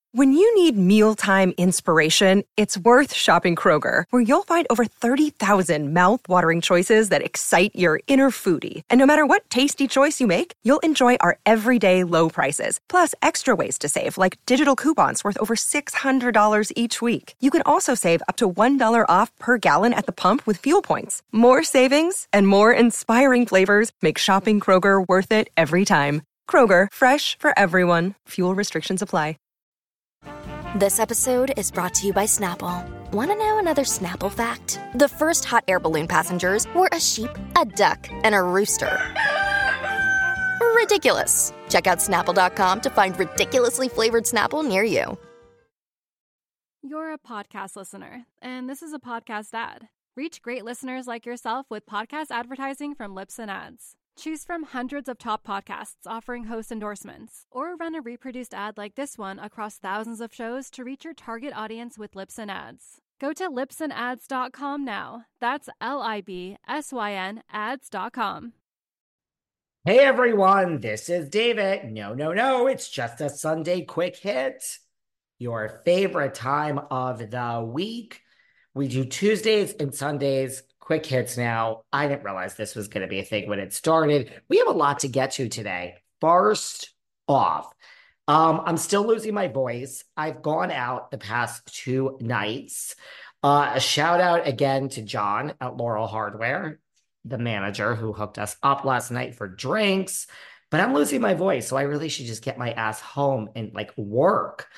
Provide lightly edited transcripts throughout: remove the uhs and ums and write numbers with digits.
When you need mealtime inspiration, it's worth shopping Kroger, where you'll find over 30,000 mouth-watering choices that excite your inner foodie. And no matter what tasty choice you make, you'll enjoy our everyday low prices, plus extra ways to save, like digital coupons worth over $600 each week. You can also save up to $1 off per gallon at the pump with fuel points. More savings and more inspiring flavors make shopping Kroger worth it every time. Kroger, fresh for everyone. Fuel restrictions apply. This episode is brought to you by Snapple. Want to know another Snapple fact? The first hot air balloon passengers were a sheep, a duck, and a rooster. Ridiculous. Check out Snapple.com to find ridiculously flavored Snapple near you. You're a podcast listener, and this is a podcast ad. Reach great listeners like yourself with podcast advertising from Libsyn Ads. Choose from hundreds of top podcasts offering host endorsements, or run a reproduced ad like this one across thousands of shows to reach your target audience with Libsyn Ads. Go to libsynads.com now. That's LIBSYN ads.com. Hey everyone, this is David. No, it's just a Sunday quick hit. Your favorite time of the week. We do Tuesdays and Sundays quick hits now. I didn't realize this was going to be a thing when it started. We have a lot to get to today. First off, I'm still losing my voice. I've gone out the past 2 nights. A shout out again to John at Laurel Hardware, the manager who hooked us up last night for drinks. But I'm losing my voice, so I really should just get my ass home and work.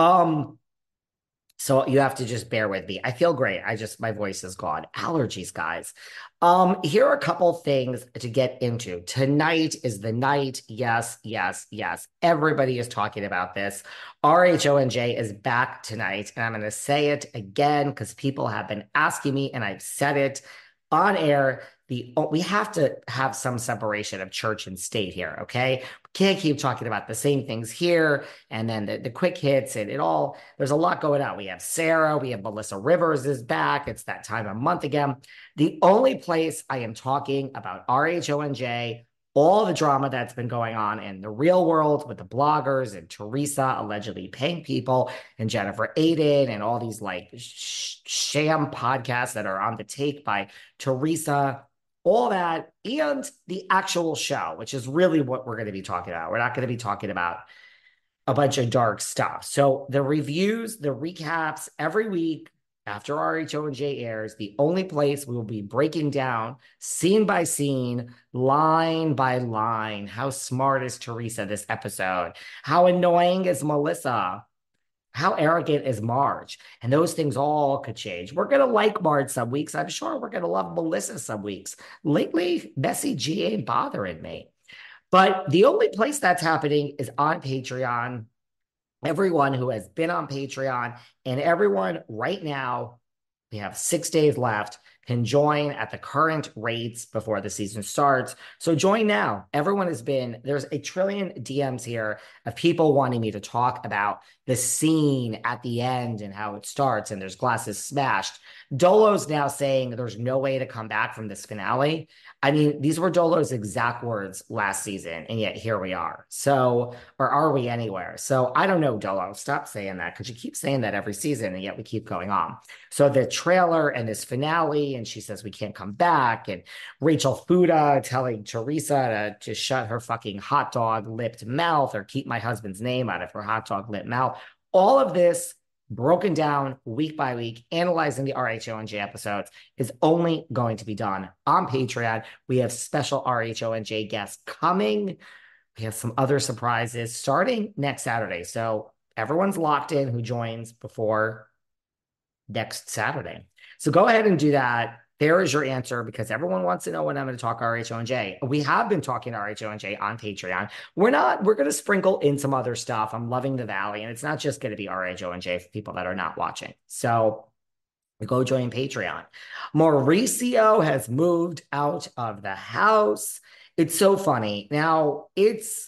So you have to just bear with me. I feel great. My voice is gone. Allergies, guys. Here are a couple things to get into. Tonight is the night. Yes. Everybody is talking about this. RHONJ is back tonight. And I'm going to say it again because people have been asking me and I've said it on air. We have to have some separation of church and state here, okay? We can't keep talking about the same things here and then the quick hits and there's a lot going on. We have Sarah, we have Melissa Rivers is back. It's that time of month again. The only place I am talking about RHONJ, all the drama that's been going on in the real world with the bloggers and Teresa allegedly paying people and Jennifer Aiden and all these sham podcasts that are on the take by Teresa, all that, and the actual show, which is really what we're going to be talking about. We're not going to be talking about a bunch of dark stuff. So the reviews, the recaps every week after RHONJ airs, the only place we will be breaking down scene by scene, line by line. How smart is Teresa this episode? How annoying is Melissa? How arrogant is Marge? And those things all could change. We're going to like Marge some weeks. I'm sure we're going to love Melissa some weeks. Lately, Messy G ain't bothering me. But the only place that's happening is on Patreon. Everyone who has been on Patreon and everyone right now, we have 6 days left, can join at the current rates before the season starts. So join now. There's a trillion DMs here of people wanting me to talk about the scene at the end and how it starts, and there's glasses smashed. Dolo's now saying there's no way to come back from this finale. I mean, these were Dolo's exact words last season, and yet here we are. So, or are we anywhere? So I don't know, Dolo, stop saying that because you keep saying that every season, and yet we keep going on. So the trailer and this finale, and she says we can't come back, and Rachel Fuda telling Teresa to shut her fucking hot dog lipped mouth or keep my husband's name out of her hot dog lipped mouth. All of this broken down week by week, analyzing the RHONJ episodes is only going to be done on Patreon. We have special RHONJ guests coming. We have some other surprises starting next Saturday. So everyone's locked in who joins before next Saturday. So go ahead and do that. There is your answer because everyone wants to know when I'm going to talk RHONJ. We have been talking RHONJ on Patreon. We're going to sprinkle in some other stuff. I'm loving the Valley, and it's not just going to be RHONJ for people that are not watching. So go join Patreon. Mauricio has moved out of the house. It's so funny. Now, it's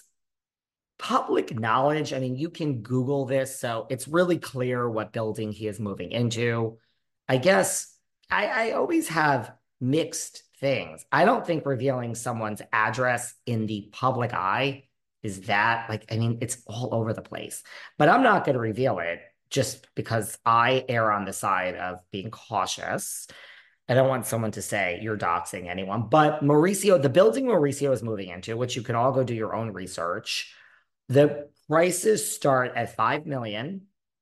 public knowledge. I mean, you can Google this, so it's really clear what building he is moving into. I guess I always have mixed things. I don't think revealing someone's address in the public eye Is that like, I mean, it's all over the place, but I'm not going to reveal it just because I err on the side of being cautious. I don't want someone to say you're doxing anyone, but Mauricio, the building Mauricio is moving into, which you can all go do your own research, the prices start at 5 million.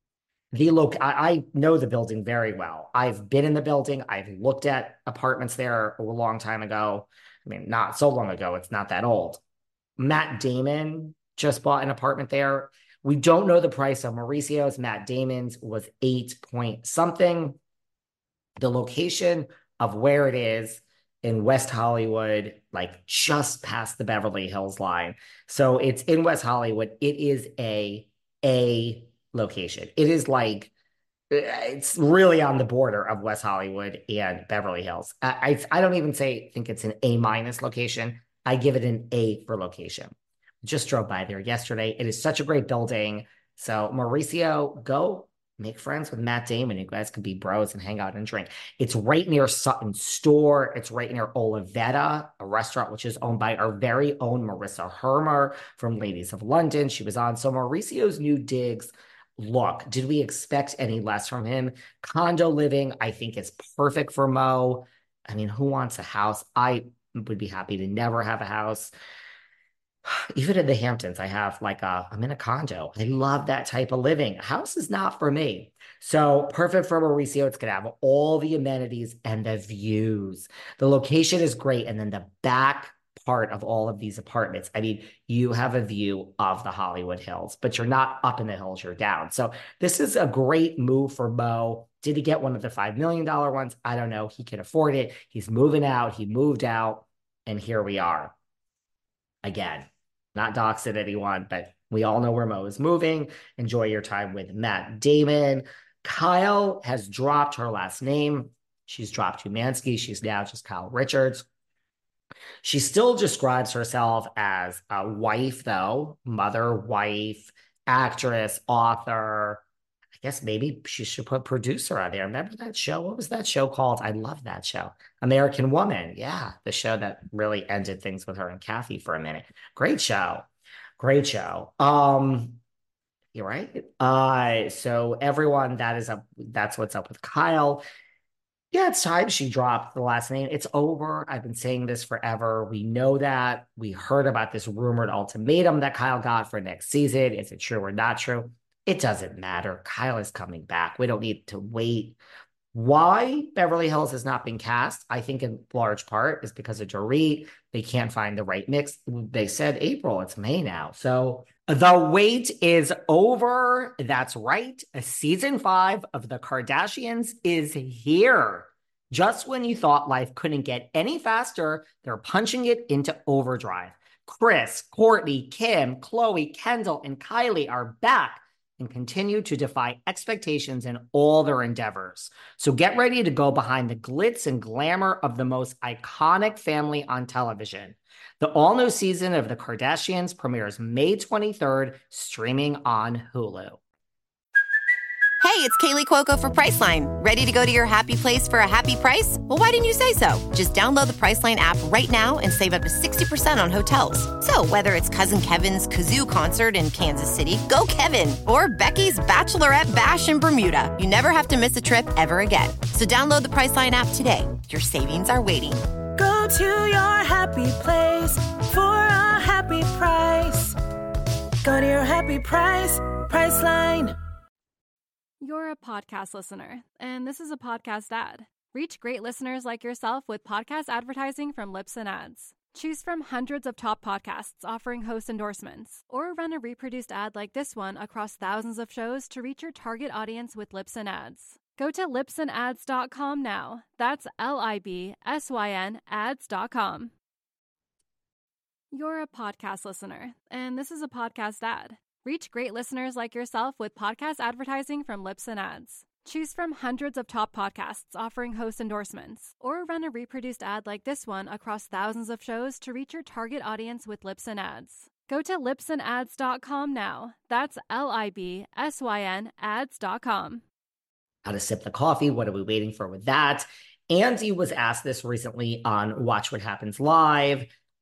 I know the building very well. I've been in the building. I've looked at apartments there a long time ago. I mean, not so long ago. It's not that old. Matt Damon just bought an apartment there. We don't know the price of Mauricio's. Matt Damon's was 8 point something. The location of where it is in West Hollywood, like just past the Beverly Hills line. So it's in West Hollywood. It is a location. It is like, it's really on the border of West Hollywood and Beverly Hills. I don't even think it's an A minus location. I give it an A for location. Just drove by there yesterday. It is such a great building. So Mauricio, go make friends with Matt Damon. You guys can be bros and hang out and drink. It's right near Sutton's store. It's right near Olivetta, a restaurant which is owned by our very own Marissa Hermer from Ladies of London. She was on. So Mauricio's new digs. Look, did we expect any less from him? Condo living, I think, is perfect for Mo. I mean, who wants a house? I would be happy to never have a house. Even in the Hamptons, I'm in a condo. I love that type of living. A house is not for me. So perfect for Mauricio. It's going to have all the amenities and the views. The location is great. And then the back part of all of these apartments, I mean, you have a view of the Hollywood Hills, but you're not up in the hills, you're down. So this is a great move for Mo. Did he get one of the $5 million ones? I don't know. He can afford it. He's moving out. He moved out. And here we are. Again, not doxed at anyone, but we all know where Mo is moving. Enjoy your time with Matt Damon. Kyle has dropped her last name. She's dropped Humansky. She's now just Kyle Richards. She still describes herself as a wife, though, mother, wife, actress, author. I guess maybe she should put producer on there. Remember that show? What was that show called? I love that show. American Woman. Yeah, the show that really ended things with her and Kathy for a minute. Great show. Great show. You're right. So everyone, that's what's up with Kyle. Yeah, it's time she dropped the last name. It's over. I've been saying this forever. We know that. We heard about this rumored ultimatum that Kyle got for next season. Is it true or not true? It doesn't matter. Kyle is coming back. We don't need to wait. Why Beverly Hills has not been cast, I think in large part, is because of Dorit. They can't find the right mix. They said April. It's May now. So the wait is over. That's right. Season 5 of The Kardashians is here. Just when you thought life couldn't get any faster, they're punching it into overdrive. Kris, Kourtney, Kim, Khloe, Kendall, and Kylie are back and continue to defy expectations in all their endeavors. So get ready to go behind the glitz and glamour of the most iconic family on television. The all-new season of The Kardashians premieres May 23rd, streaming on Hulu. Hey, it's Kaylee Cuoco for Priceline. Ready to go to your happy place for a happy price? Well, why didn't you say so? Just download the Priceline app right now and save up to 60% on hotels. So whether it's Cousin Kevin's Kazoo Concert in Kansas City, go Kevin, or Becky's Bachelorette Bash in Bermuda, you never have to miss a trip ever again. So download the Priceline app today. Your savings are waiting. Go to your happy place for a happy price. Go to your happy price, Priceline. You're a podcast listener, and this is a podcast ad. Reach great listeners like yourself with podcast advertising from Libsyn Ads. Choose from hundreds of top podcasts offering host endorsements, or run a reproduced ad like this one across thousands of shows to reach your target audience with Libsyn Ads. Go to libsynads.com now. That's LIBSYN ads.com. You're a podcast listener, and this is a podcast ad. Reach great listeners like yourself with podcast advertising from Libsyn Ads. Choose from hundreds of top podcasts offering host endorsements, or run a reproduced ad like this one across thousands of shows to reach your target audience with Libsyn Ads. Go to libsynads.com now. That's LIBSYN ads.com. How to sip the coffee. What are we waiting for with that? Andy was asked this recently on Watch What Happens Live.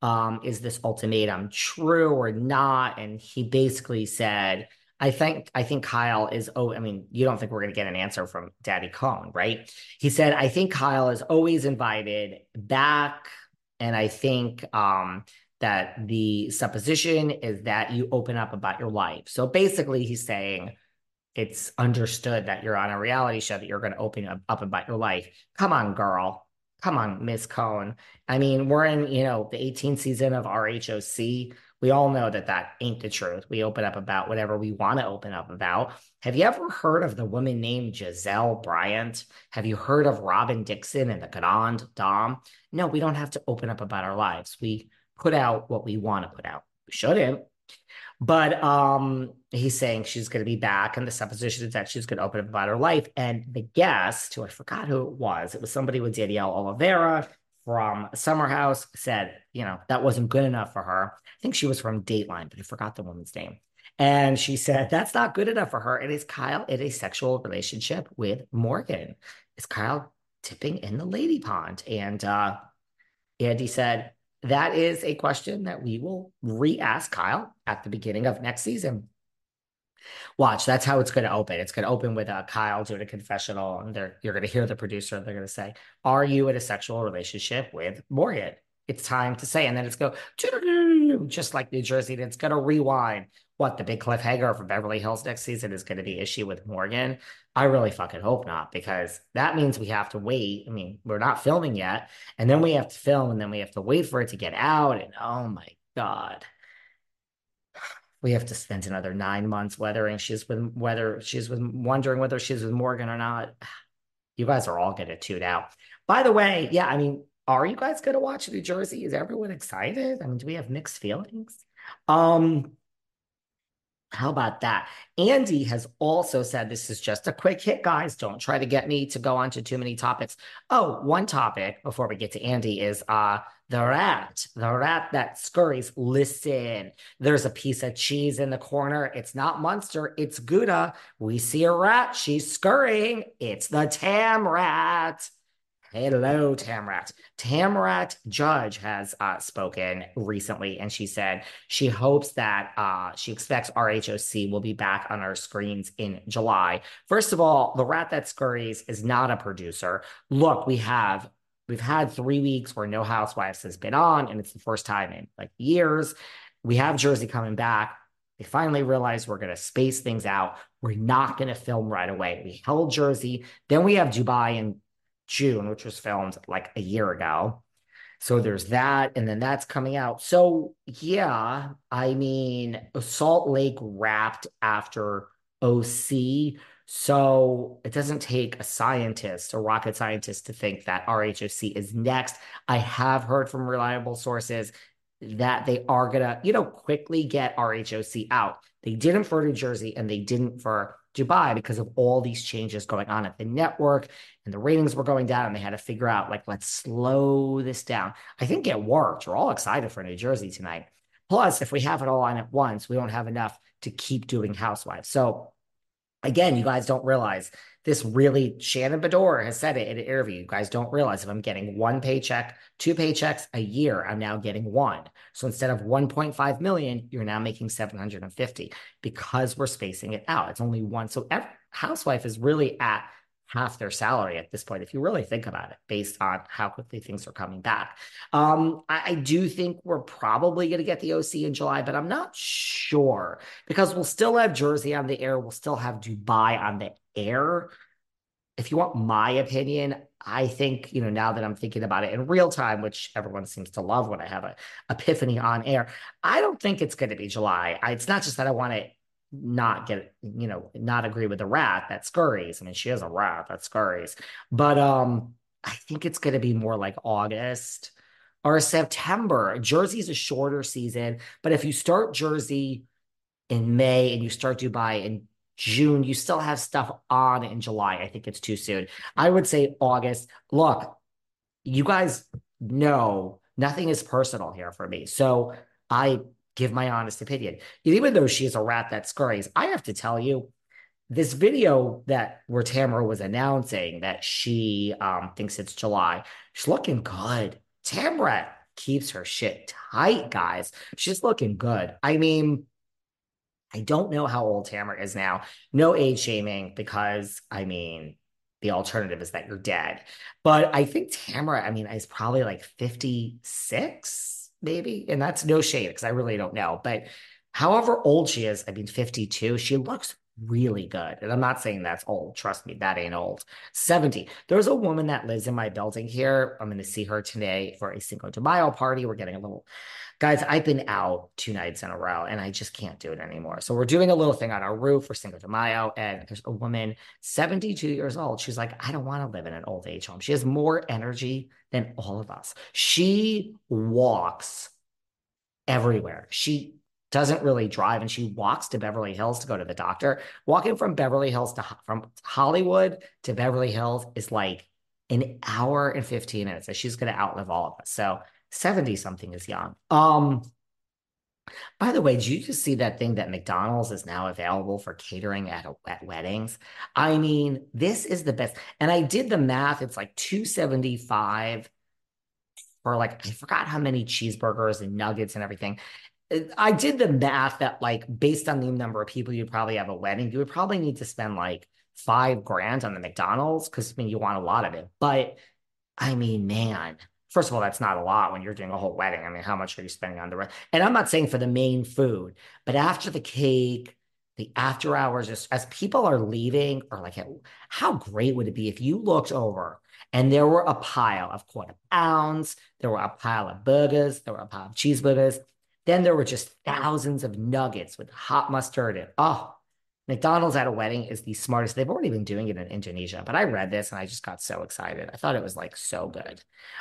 Is this ultimatum true or not? And he basically said, I think Kyle is, oh, I mean, you don't think we're going to get an answer from Daddy Cohn, right? He said, I think Kyle is always invited back. And I think that the supposition is that you open up about your life. So basically, he's saying it's understood that you're on a reality show, that you're going to open up about your life. Come on, girl. Come on, Miss Cohn. I mean, we're in, the 18th season of RHOC. We all know that that ain't the truth. We open up about whatever we want to open up about. Have you ever heard of the woman named Giselle Bryant? Have you heard of Robin Dixon and the Grand Dame? No, we don't have to open up about our lives. We put out what we want to put out. We shouldn't. But he's saying she's going to be back, and the supposition is that she's going to open up about her life. And the guest, who I forgot who it was somebody with Danielle Oliveira from Summer House, said, that wasn't good enough for her. I think she was from Dateline, but I forgot the woman's name. And she said, that's not good enough for her. And is Kyle in a sexual relationship with Morgan? Is Kyle tipping in the lady pond? And Andy said, that is a question that we will re-ask Kyle at the beginning of next season. Watch, that's how it's going to open. It's going to open with Kyle doing a confessional, and you're going to hear the producer, and they're going to say, are you in a sexual relationship with Morgan? It's time to say, and then it's go, just like New Jersey, and it's going to rewind. What, the big cliffhanger for Beverly Hills next season is going to be issue with Morgan? I really fucking hope not, because that means we have to wait. I mean, we're not filming yet, and then we have to film, and then we have to wait for it to get out, and oh my God. We have to spend another 9 months wondering whether she's with Morgan or not. You guys are all going to tune out. By the way, yeah, I mean, are you guys going to watch New Jersey? Is everyone excited? I mean, do we have mixed feelings? How about that? Andy has also said, this is just a quick hit, guys. Don't try to get me to go on to too many topics. Oh, one topic before we get to Andy is the rat that scurries. Listen, there's a piece of cheese in the corner. It's not Munster, it's Gouda. We see a rat. She's scurrying. It's the Tam Rat. Hello, Tamrat. Tamrat Judge has spoken recently, and she said she hopes that she expects RHOC will be back on our screens in July. First of all, the rat that scurries is not a producer. Look, we've had 3 weeks where no Housewives has been on, and it's the first time in like years. We have Jersey coming back. They finally realized we're going to space things out. We're not going to film right away. We held Jersey. Then we have Dubai in June, which was filmed like a year ago. So there's that. And then that's coming out. So yeah, I mean, Salt Lake wrapped after OC. So it doesn't take a scientist, a rocket scientist, to think that RHOC is next. I have heard from reliable sources that they are going to, quickly get RHOC out. They didn't for New Jersey, and they didn't for Dubai because of all these changes going on at the network, and the ratings were going down, and they had to figure out, like, let's slow this down. I think it worked. We're all excited for New Jersey tonight. Plus, if we have it all on at once, we won't have enough to keep doing Housewives. So again, you guys don't realize this really, Shannon Bedore has said it in an interview. You guys don't realize if I'm getting 1 paycheck, 2 paychecks a year, I'm now getting 1. So instead of 1.5 million, you're now making 750 because we're spacing it out. It's only 1. So every housewife is really at half their salary at this point, if you really think about it, based on how quickly things are coming back. I do think we're probably going to get the OC in July, but I'm not sure because we'll still have Jersey on the air. We'll still have Dubai on the air. If you want my opinion, I think, now that I'm thinking about it in real time, which everyone seems to love when I have an epiphany on air, I don't think it's going to be July. It's not just that I want to not agree with the rat that scurries. I mean, she is a rat that scurries, but I think it's going to be more like August or September. Jersey's a shorter season, but if you start Jersey in May and you start Dubai in June, you still have stuff on in July. I think it's too soon. I would say August. Look, you guys know nothing is personal here for me, so I give my honest opinion. Even though she's a rat that scurries, I have to tell you, this video where Tamara was announcing that she thinks it's July, she's looking good. Tamara, keeps her shit tight, guys. She's looking good. I mean, I don't know how old Tamara is now. No age shaming because, I mean, the alternative is that you're dead. But I think Tamara, I mean, is probably like 56, maybe. And that's no shade because I really don't know. But however old she is, I mean, 52, she looks really good. And I'm not saying that's old. Trust me, that ain't old. 70. There's a woman that lives in my building here. I'm going to see her today for a Cinco de Mayo party. We're getting a little, guys, I've been out 2 nights in a row and I just can't do it anymore. So we're doing a little thing on our roof for Cinco de Mayo. And there's a woman, 72 years old. She's like, I don't want to live in an old age home. She has more energy than all of us. She walks everywhere. She doesn't really drive and she walks to Beverly Hills to go to the doctor. Walking from Beverly Hills from Hollywood to Beverly Hills is like an hour and 15 minutes. And she's going to outlive all of us. So 70 something is young. By the way, did you just see that thing that McDonald's is now available for catering at weddings? I mean, this is the best. And I did the math. It's like $2.75 for like, I forgot how many cheeseburgers and nuggets and everything. I did the math that like based on the number of people you'd probably have a wedding, you would probably need to spend like $5,000 on the McDonald's because I mean you want a lot of it. But I mean, man, first of all, that's not a lot when you're doing a whole wedding. I mean, how much are you spending on the rest? And I'm not saying for the main food, but after the cake, the after hours, just as people are leaving, or like how great would it be if you looked over and there were a pile of quarter pounds, there were a pile of burgers, there were a pile of cheeseburgers. Then there were just thousands of nuggets with hot mustard. And McDonald's at a wedding is the smartest. They've already been doing it in Indonesia, but I read this and I just got so excited. I thought it was like so good.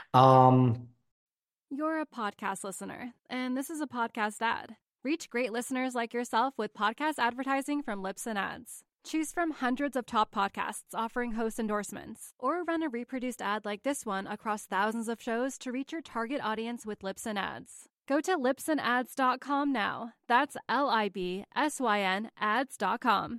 You're a podcast listener, and this is a podcast ad. Reach great listeners like yourself with podcast advertising from Libsyn Ads. Choose from hundreds of top podcasts offering host endorsements, or run a reproduced ad like this one across thousands of shows to reach your target audience with Libsyn Ads. Go to libsynads.com now. That's LIBSYN ads.com.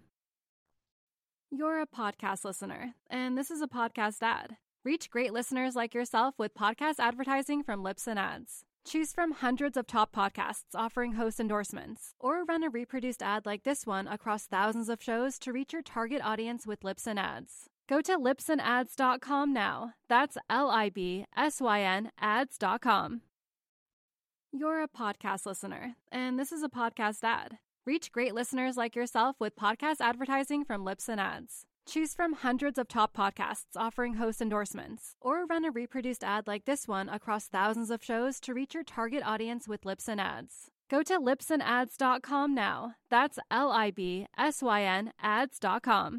You're a podcast listener, and this is a podcast ad. Reach great listeners like yourself with podcast advertising from Libsyn Ads. Choose from hundreds of top podcasts offering host endorsements, or run a reproduced ad like this one across thousands of shows to reach your target audience with Libsyn Ads. Go to libsynads.com now. That's LIBSYN ads.com. You're a podcast listener, and this is a podcast ad. Reach great listeners like yourself with podcast advertising from Libsyn Ads. Choose from hundreds of top podcasts offering host endorsements, or run a reproduced ad like this one across thousands of shows to reach your target audience with Libsyn Ads. Go to libsynads.com now. That's LIBSYN ads.com.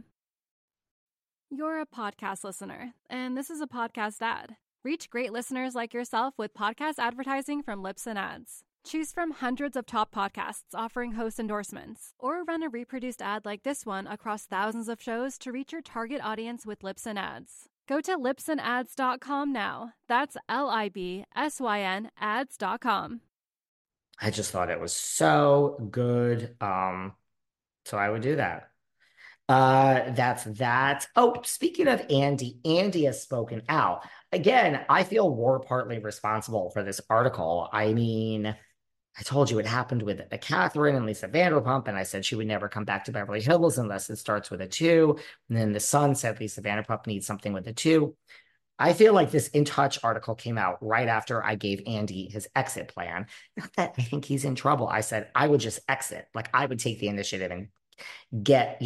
You're a podcast listener, and this is a podcast ad. Reach great listeners like yourself with podcast advertising from Libsyn Ads. Choose from hundreds of top podcasts offering host endorsements, or run a reproduced ad like this one across thousands of shows to reach your target audience with Libsyn Ads. Go to libsynads.com now. That's LIBSYN ads.com. I just thought it was so good. So I would do that. That's that. Oh, speaking of Andy, Andy has spoken out. Again, I feel we're partly responsible for this article. I mean, I told you it happened with Catherine and Lisa Vanderpump, and I said she would never come back to Beverly Hills unless it starts with a 2. And then the Sun said Lisa Vanderpump needs something with a 2. I feel like this In Touch article came out right after I gave Andy his exit plan. Not that I think he's in trouble. I said I would just exit. Like I would take the initiative and get,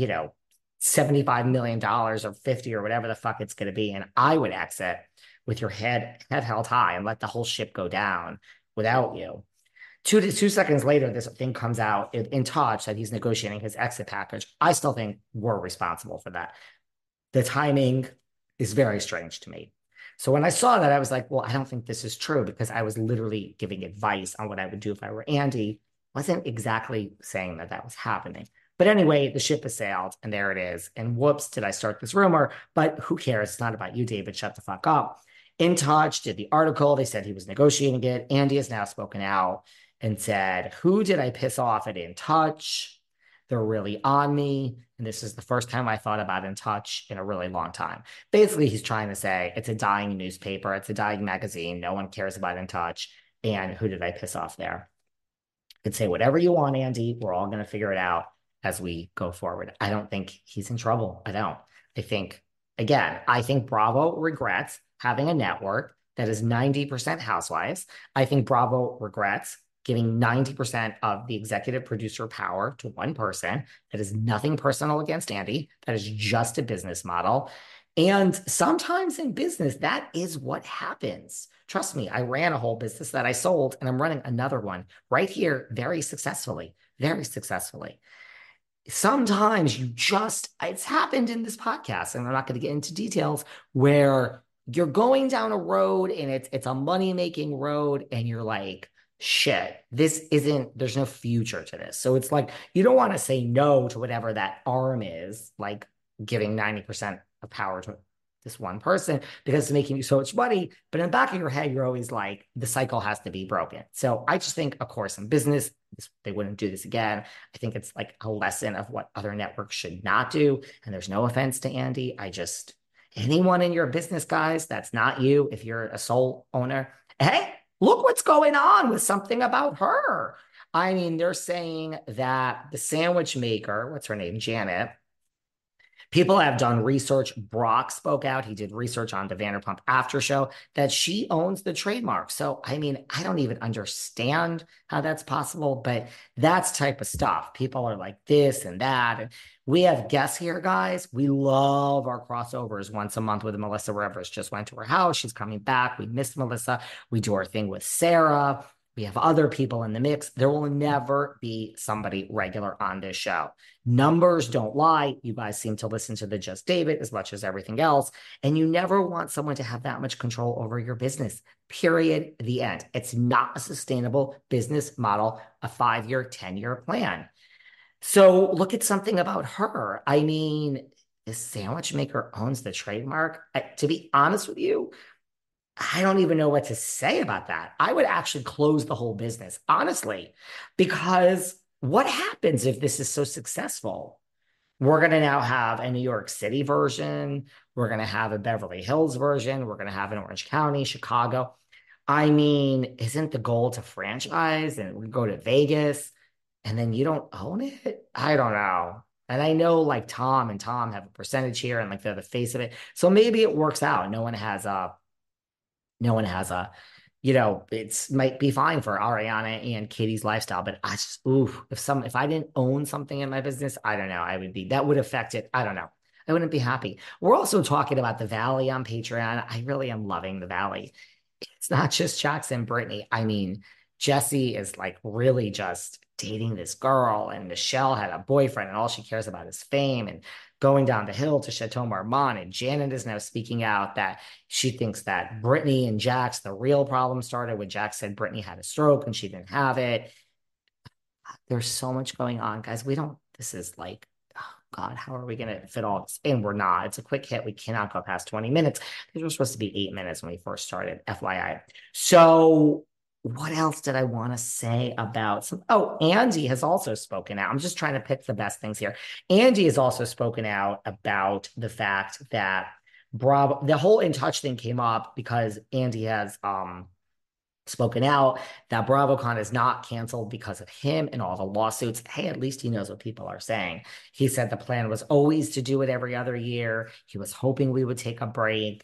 $75 million or 50 or whatever the fuck it's going to be. And I would exit with your head held high and let the whole ship go down without you. 2 seconds later, this thing comes out In Touch that he's negotiating his exit package. I still think we're responsible for that. The timing is very strange to me. So when I saw that, I was like, well, I don't think this is true because I was literally giving advice on what I would do if I were Andy. Wasn't exactly saying that was happening. But anyway, the ship has sailed, and there it is. And whoops, did I start this rumor? But who cares? It's not about you, David. Shut the fuck up. In Touch did the article. They said he was negotiating it. Andy has now spoken out and said, who did I piss off at In Touch? They're really on me. And this is the first time I thought about In Touch in a really long time. Basically, he's trying to say it's a dying newspaper. It's a dying magazine. No one cares about In Touch. And who did I piss off there? You can say whatever you want, Andy. We're all going to figure it out as we go forward. I don't think he's in trouble. I don't. I think, again, I think Bravo regrets having a network that is 90% housewives. I think Bravo regrets giving 90% of the executive producer power to one person. That is nothing personal against Andy. That is just a business model. And sometimes in business, that is what happens. Trust me, I ran a whole business that I sold, and I'm running another one right here very successfully, very successfully. Sometimes it's happened in this podcast, and I'm not going to get into details, where you're going down a road and it's a money-making road, and you're like, shit, there's no future to this. So it's like, you don't want to say no to whatever that arm is, like giving 90% of power to this one person because it's making you so much money. But in the back of your head, you're always like, the cycle has to be broken. So I just think, of course, in business, they wouldn't do this again. I think it's like a lesson of what other networks should not do. And there's no offense to Andy. Anyone in your business, guys, that's not you, if you're a sole owner, hey, look what's going on with something about her. I mean, they're saying that the sandwich maker, what's her name, Janet, people have done research. Brock spoke out. He did research on the Vanderpump After Show that she owns the trademark. So, I mean, I don't even understand how that's possible, but that's type of stuff. People are like this and that. And we have guests here, guys. We love our crossovers once a month with Melissa Rivers. Just went to her house. She's coming back. We missed Melissa. We do our thing with Sarah. We have other people in the mix. There will never be somebody regular on this show. Numbers don't lie. You guys seem to listen to the Just David as much as everything else. And you never want someone to have that much control over your business. Period. The end. It's not a sustainable business model, a 5-year, 10-year plan. So look at something about her. I mean, the sandwich maker owns the trademark. To be honest with you, I don't even know what to say about that. I would actually close the whole business, honestly, because what happens if this is so successful? We're going to now have a New York City version. We're going to have a Beverly Hills version. We're going to have an Orange County, Chicago. I mean, isn't the goal to franchise and we go to Vegas and then you don't own it? I don't know. And I know like Tom have a percentage here and like they're the face of it. So maybe it works out. No one has a, it might be fine for Ariana and Katie's lifestyle, but if I didn't own something in my business, I don't know, that would affect it. I don't know. I wouldn't be happy. We're also talking about the Valley on Patreon. I really am loving the Valley. It's not just Jackson and Brittany. I mean, Jesse is like really just dating this girl, and Michelle had a boyfriend and all she cares about is fame and going down the hill to Chateau Marmont. And Janet is now speaking out that she thinks that Brittany and Jax, the real problem started when Jax said Brittany had a stroke and she didn't have it. There's so much going on, guys. This is like, oh God, how are we going to fit all this in? We're not. It's a quick hit. We cannot go past 20 minutes. These were supposed to be 8 minutes when we first started, FYI. So what else did I want to say about Andy has also spoken out. I'm just trying to pick the best things here. Andy has also spoken out about the fact that Bravo, the whole In Touch thing came up because Andy has spoken out that BravoCon is not canceled because of him and all the lawsuits. Hey, at least he knows what people are saying. He said the plan was always to do it every other year. He was hoping we would take a break.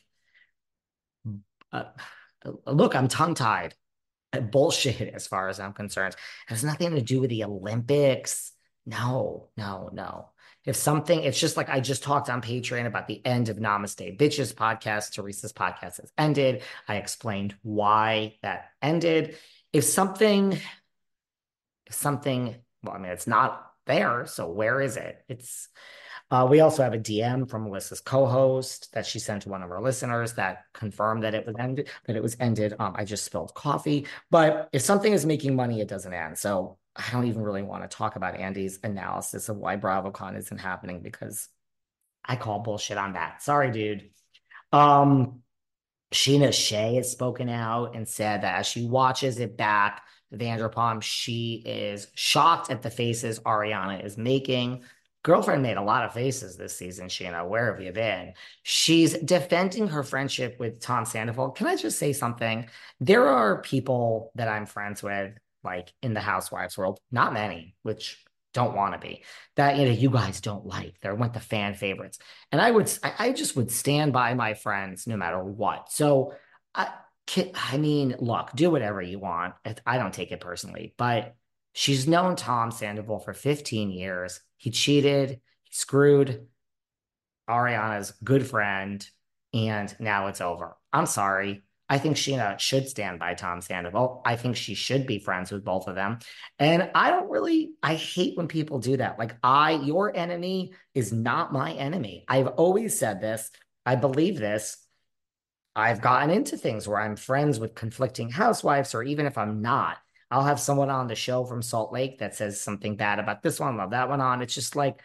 Look, I'm tongue-tied. Bullshit as far as I'm concerned. It has nothing to do with the Olympics. No. It's just like I just talked on Patreon about the end of Namaste Bitches podcast. Teresa's podcast has ended. I explained why that ended. If something, well, I mean, it's not there. So where is it? We also have a DM from Melissa's co-host that she sent to one of our listeners that confirmed that it was ended. I just spilled coffee, but if something is making money, it doesn't end. So I don't even really want to talk about Andy's analysis of why BravoCon isn't happening because I call bullshit on that. Sorry, dude. Sheena Shea has spoken out and said that as she watches it back, Vanderpump, she is shocked at the faces Ariana is making. Girlfriend made a lot of faces this season, Sheena. Where have you been? She's defending her friendship with Tom Sandoval. Can I just say something? There are people that I'm friends with, like in the housewives world, not many, which don't want to be, that you guys don't like. They're one of the fan favorites. And I just would stand by my friends no matter what. So I mean, look, do whatever you want. I don't take it personally, but she's known Tom Sandoval for 15 years. He cheated, he screwed Ariana's good friend, and now it's over. I'm sorry. I think Sheena should stand by Tom Sandoval. I think she should be friends with both of them. And I hate when people do that. Like, your enemy is not my enemy. I've always said this. I believe this. I've gotten into things where I'm friends with conflicting housewives, or even if I'm not, I'll have someone on the show from Salt Lake that says something bad about this one, love that one on. It's just like,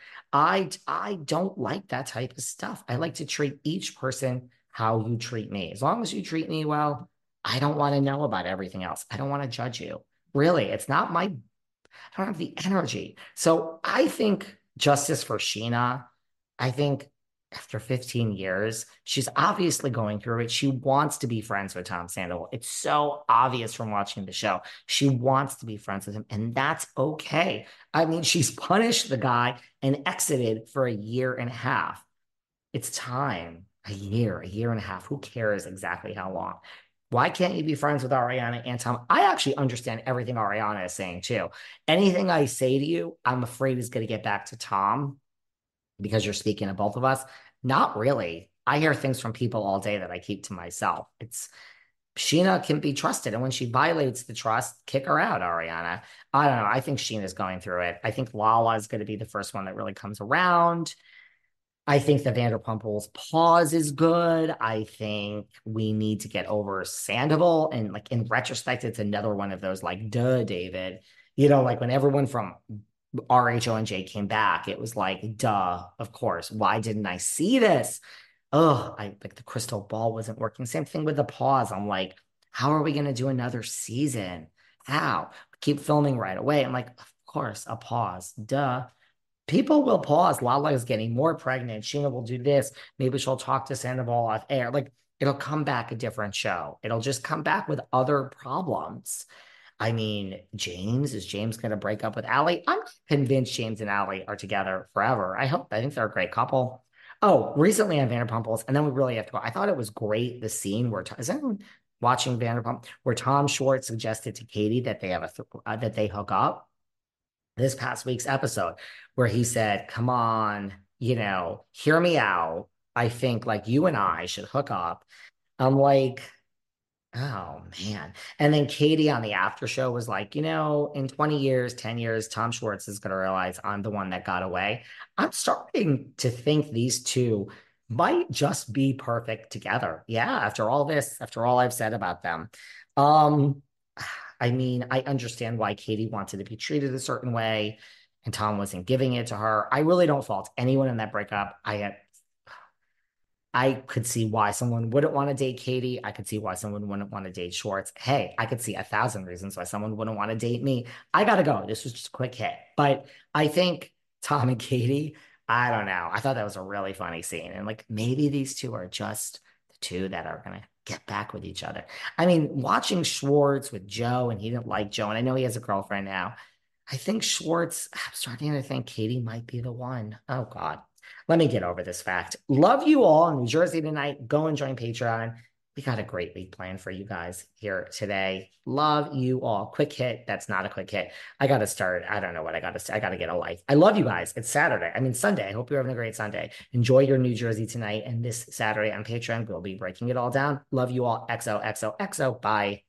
I don't like that type of stuff. I like to treat each person how you treat me. As long as you treat me well, I don't want to know about everything else. I don't want to judge you. Really, it's not I don't have the energy. So I think justice for Sheena. I think after 15 years, she's obviously going through it. She wants to be friends with Tom Sandoval. It's so obvious from watching the show. She wants to be friends with him, and that's okay. I mean, she's punished the guy and exited for a year and a half. It's time. A year and a half. Who cares exactly how long? Why can't you be friends with Ariana and Tom? I actually understand everything Ariana is saying too. Anything I say to you, I'm afraid is going to get back to Tom, because you're speaking to both of us. Not really. I hear things from people all day that I keep to myself. Sheena can be trusted. And when she violates the trust, kick her out, Ariana. I don't know. I think Sheena's going through it. I think Lala is going to be the first one that really comes around. I think the Vanderpump's pause is good. I think we need to get over Sandoval. And like, in retrospect, it's another one of those like, duh, David. Like when everyone from RHONJ came back, it was like, duh, of course. Why didn't I see this? Like the crystal ball wasn't working. Same thing with the pause. I'm like, how are we going to do another season? How? Keep filming right away. I'm like, of course, a pause. Duh. People will pause. Lala is getting more pregnant. Sheena will do this. Maybe she'll talk to Sandoval off air. Like, it'll come back a different show. It'll just come back with other problems. I mean, is James going to break up with Allie? I'm convinced James and Allie are together forever. I think they're a great couple. Oh, recently on Vanderpump's, and then we really have to go. I thought it was great, the scene where, is anyone watching Vanderpump, where Tom Schwartz suggested to Katie that they have that they hook up? This past week's episode, where he said, come on, hear me out. I think like you and I should hook up. I'm like, oh man. And then Katie on the after show was like, in 20 years, 10 years, Tom Schwartz is going to realize I'm the one that got away. I'm starting to think these two might just be perfect together. Yeah. After all I've said about them. I mean, I understand why Katie wanted to be treated a certain way and Tom wasn't giving it to her. I really don't fault anyone in that breakup. I could see why someone wouldn't want to date Katie. I could see why someone wouldn't want to date Schwartz. Hey, I could see 1,000 reasons why someone wouldn't want to date me. I got to go. This was just a quick hit. But I think Tom and Katie, I don't know. I thought that was a really funny scene. And like, maybe these two are just the two that are going to get back with each other. I mean, watching Schwartz with Joe, and he didn't like Joe, and I know he has a girlfriend now. I think Schwartz, I'm starting to think Katie might be the one. Oh God. Let me get over this fact. Love you all in New Jersey tonight. Go and join Patreon. We got a great week planned for you guys here today. Love you all. Quick hit. That's not a quick hit. I got to start. I don't know what I got to get a life. I love you guys. It's Sunday. I hope you're having a great Sunday. Enjoy your New Jersey tonight. And this Saturday on Patreon, we'll be breaking it all down. Love you all. XOXOXO. Bye.